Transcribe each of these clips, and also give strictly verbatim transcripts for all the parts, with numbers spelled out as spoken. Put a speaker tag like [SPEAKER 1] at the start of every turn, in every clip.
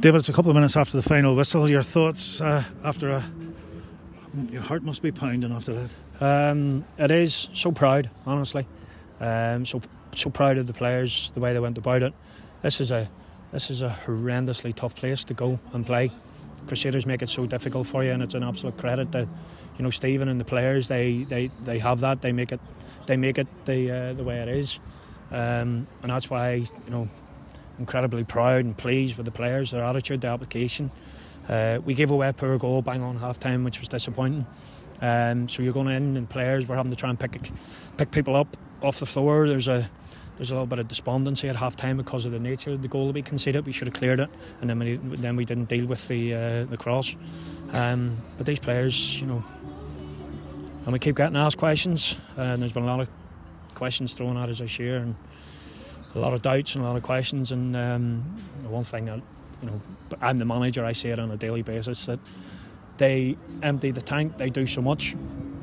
[SPEAKER 1] David, it's a couple of minutes after the final whistle. Your thoughts uh, after a... Your heart must be pounding after that.
[SPEAKER 2] Um, it is. So proud, honestly. Um, so so proud of the players, the way they went about it. This is a this is a horrendously tough place to go and play. Crusaders make it so difficult for you, and it's an absolute credit that, you know, Stephen and the players, they, they, they have that. They make it they make it the uh, the way it is, um, and that's why, you know, incredibly proud and pleased with the players, their attitude, their application. Uh, we gave away a poor goal bang on half time, which was disappointing. Um, so you're going in and players, we're having to try and pick pick people up off the floor. There's a there's a little bit of despondency at half time because of the nature of the goal that we conceded. We should have cleared it, and then we then we didn't deal with the uh, the cross. Um, but these players, you know, and we keep getting asked questions, and there's been a lot of questions thrown at us this year, and a lot of doubts and a lot of questions. And um, the one thing that, you know, I'm the manager, I say it on a daily basis, that they empty the tank, they do so much,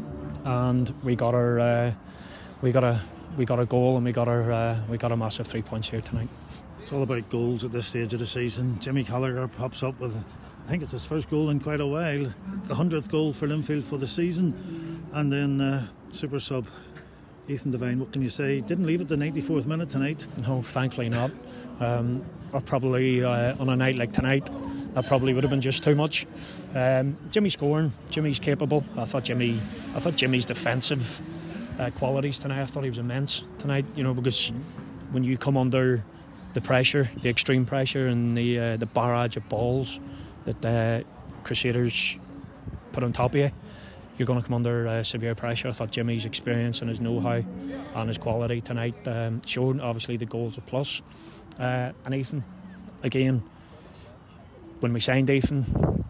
[SPEAKER 2] and we got our uh, we got a we got a goal, and we got our uh, we got a massive three points here tonight.
[SPEAKER 1] It's all about goals at this stage of the season. Jimmy Gallagher pops up with, I think it's his first goal in quite a while, the hundredth goal for Linfield for the season, and then uh, super sub Ethan Devine. What can you say? Didn't leave it the ninety-fourth minute tonight.
[SPEAKER 2] No, thankfully not. Um, or probably uh, on a night like tonight, that probably would have been just too much. Um, Jimmy's scoring. Jimmy's capable. I thought Jimmy. I thought Jimmy's defensive uh, qualities tonight. I thought he was immense tonight. You know, because when you come under the pressure, the extreme pressure, and the uh, the barrage of balls that uh, Crusaders put on top of you, you're going to come under uh, severe pressure. I thought Jimmy's experience and his know-how and his quality tonight um, showed. Obviously, the goal's a plus. Uh, and Ethan, again, when we signed Ethan,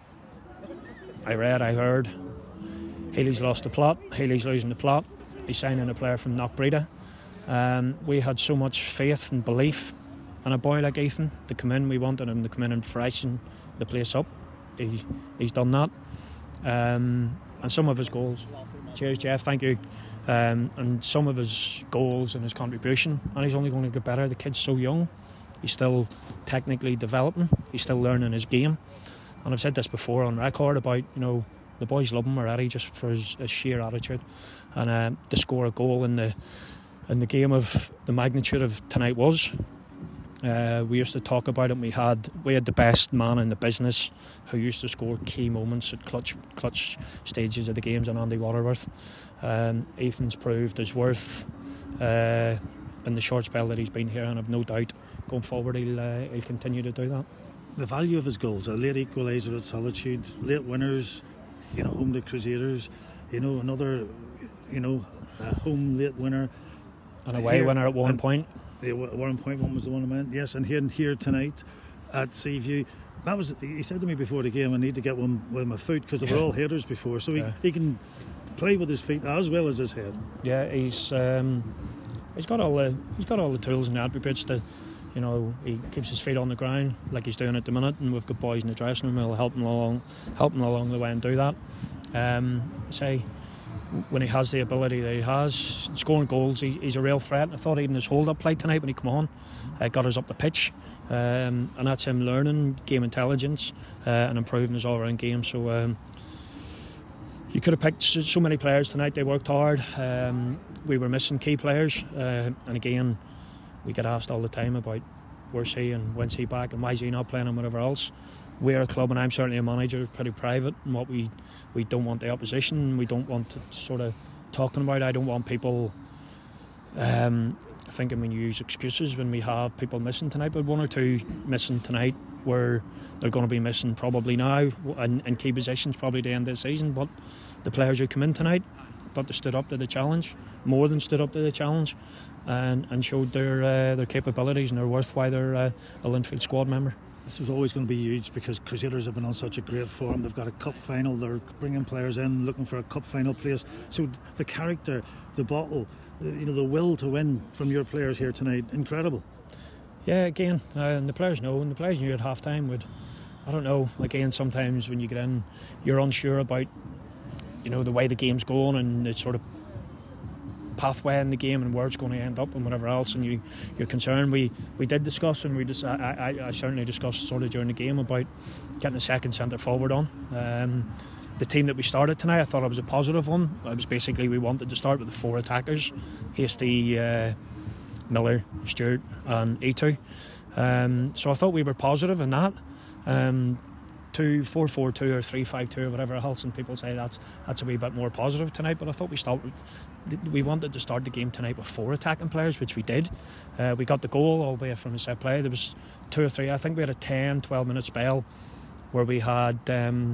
[SPEAKER 2] I read, I heard, Healy's lost the plot, Healy's losing the plot. He's signing a player from Knockbreda. Um, we had so much faith and belief in a boy like Ethan to come in. We wanted him to come in and freshen the place up. He, he's done that. Um, and some of his goals, cheers Jeff, thank you, um, and some of his goals and his contribution, and he's only going to get better. The kid's so young, he's still technically developing, he's still learning his game, and I've said this before on record about, you know, the boys love him already just for his, his sheer attitude, and uh, to score a goal in the in the game of the magnitude of tonight was. Uh, we used to talk about it. We had we had the best man in the business who used to score key moments at clutch clutch stages of the games, and Andy Waterworth. Um, Ethan's proved his worth uh, in the short spell that he's been here, and I've no doubt going forward he'll uh, he'll continue to do that.
[SPEAKER 1] The value of his goals, a late equaliser at Solitude, late winners, you know, home to Crusaders, you know, another, you know, a home late winner,
[SPEAKER 2] an away here, winner at one point.
[SPEAKER 1] The one point one was the one I meant, yes, and here here tonight at Seaview. That was, he said to me before the game, I need to get one with my foot because they were all headers before, so he, yeah. he can play with his feet as well as his head.
[SPEAKER 2] Yeah, he's um, he's got all the he's got all the tools and attributes to, you know, he keeps his feet on the ground like he's doing at the minute, and we've got boys in the dressing room who'll help him along, help him along the way and do that. Um, say. When he has the ability that he has, scoring goals, he, he's a real threat. I thought even his hold-up play tonight when he come on uh, got us up the pitch, um, and that's him learning game intelligence uh, and improving his all-round game. So um, you could have picked so many players tonight. They worked hard. Um, we were missing key players, uh, and again, we get asked all the time about where's he and when's he back and why is he not playing and whatever else. We're a club, and I'm certainly a manager, pretty private in what we we don't want the opposition, we don't want to sort of talking about. I don't want people um, thinking we use excuses when we have people missing tonight, but one or two missing tonight where they're going to be missing probably now in, in key positions probably at the end of the season. But the players who come in tonight, thought they stood up to the challenge, more than stood up to the challenge, and, and showed their uh, their capabilities and their worth why they're uh, a Linfield squad member.
[SPEAKER 1] This was always going to be huge because Crusaders have been on such a great form. They've got a cup final, they're bringing players in looking for a cup final place. So the character, the bottle, the, you know, the will to win from your players here tonight, incredible.
[SPEAKER 2] Yeah, again, uh, and the players know, and the players knew at half time would, I don't know, again, sometimes when you get in, you're unsure about, you know, the way the game's going, and it's sort of pathway in the game and where it's going to end up and whatever else, and you, you're concerned. We, we did discuss, and we just, I, I, I certainly discussed sort of during the game about getting a second centre forward on. Um, the team that we started tonight, I thought it was a positive one. It was basically we wanted to start with the four attackers: Hasty, uh, Miller, Stewart, and E two. Um, so I thought we were positive in that. Um, two four four two or three five two or whatever else, and people say that's that's a wee bit more positive tonight, but I thought we started we wanted to start the game tonight with four attacking players, which we did. Uh, we got the goal all the way from the set play. There was two or three, I think we had a ten twelve minute spell where we had um,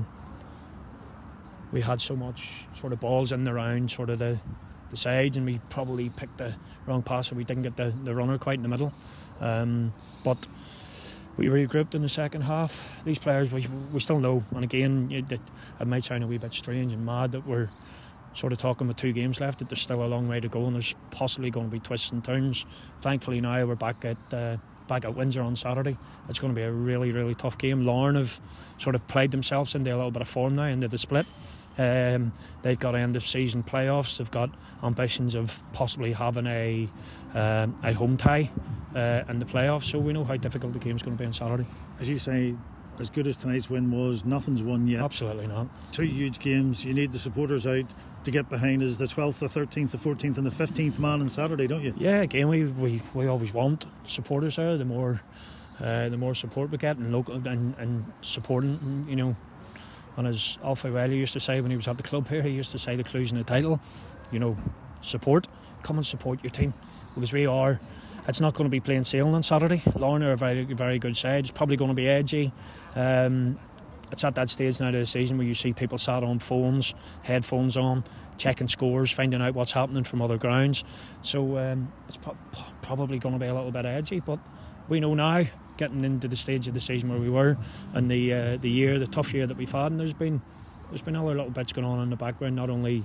[SPEAKER 2] we had so much sort of balls in the round sort of the, the sides, and we probably picked the wrong pass, so we didn't get the, the runner quite in the middle. Um, but we regrouped in the second half. These players, we we still know, and again, it, it might sound a wee bit strange and mad that we're sort of talking with two games left, that there's still a long way to go, and there's possibly going to be twists and turns. Thankfully now we're back at uh, back at Windsor on Saturday. It's going to be a really, really tough game. Larne have sort of played themselves into a little bit of form now, into the split. Um, they've got end of season playoffs. They've got ambitions of possibly having a um, a home tie uh, in the playoffs. So we know how difficult the game's going to be on Saturday.
[SPEAKER 1] As you say, as good as tonight's win was, nothing's won yet.
[SPEAKER 2] Absolutely not.
[SPEAKER 1] Two huge games. You need the supporters out to get behind. Is the twelfth, the thirteenth, the fourteenth, and the fifteenth man on Saturday, don't you?
[SPEAKER 2] Yeah. Again, we we, we always want supporters there. The more uh, the more support we get, and local and, and supporting, you know. And as Alfie Wiley used to say when he was at the club here, he used to say the clue's in the title, you know, support. Come and support your team, because we are. It's not going to be plain sailing on Saturday. Larne are a very, very good side. It's probably going to be edgy. Um, it's at that stage now of the season where you see people sat on phones, headphones on, checking scores, finding out what's happening from other grounds. So um, it's pro- probably going to be a little bit edgy, but we know now, getting into the stage of the season where we were, and the uh, the year, the tough year that we've had, and there's been there's been other little bits going on in the background, not only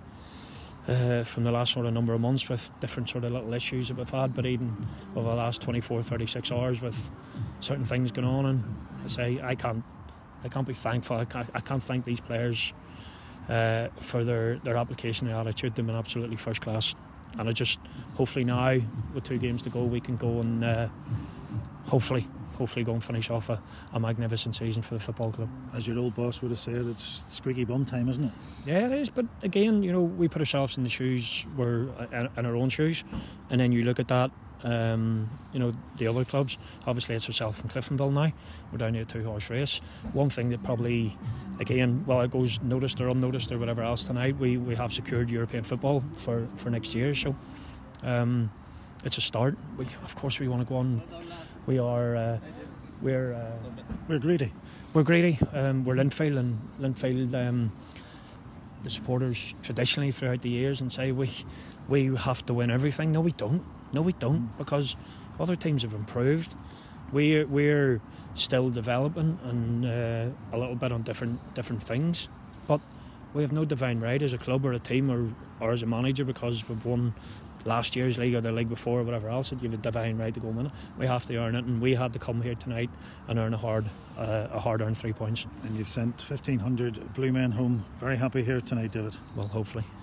[SPEAKER 2] uh, from the last sort of number of months with different sort of little issues that we've had, but even over the last twenty-four, thirty-six hours with certain things going on. And I say I can't I can't be thankful. I can't, I can't thank these players uh, for their, their application, their attitude. They've been absolutely first class. And I just, hopefully now, with two games to go, we can go and uh, hopefully hopefully go and finish off a, a magnificent season for the football club.
[SPEAKER 1] As your old boss would have said, it's squeaky bum time, isn't it?
[SPEAKER 2] Yeah, it is. But again, you know, we put ourselves in the shoes, we're in our own shoes, and then you look at that, um, you know, the other clubs. Obviously, it's ourselves and Cliftonville now. We're down here a two-horse race. One thing that probably, again, well, it goes noticed or unnoticed or whatever else tonight, we, we have secured European football for, for next year. So um, it's a start. We, of course, we want to go on. We are, uh, we're, uh,
[SPEAKER 1] we're greedy.
[SPEAKER 2] We're greedy. Um, we're Linfield, and Linfield, um, the supporters traditionally throughout the years, and say we we have to win everything. No, we don't. No, we don't, because other teams have improved. We're we're still developing and uh, a little bit on different different things, but we have no divine right as a club or a team or or as a manager, because we've won last year's league or the league before or whatever else, that you have a divine right to go win it. We have to earn it, and we had to come here tonight and earn a hard uh, a hard earned three points.
[SPEAKER 1] And you've sent fifteen hundred blue men home. Very happy here tonight, David.
[SPEAKER 2] Well, hopefully.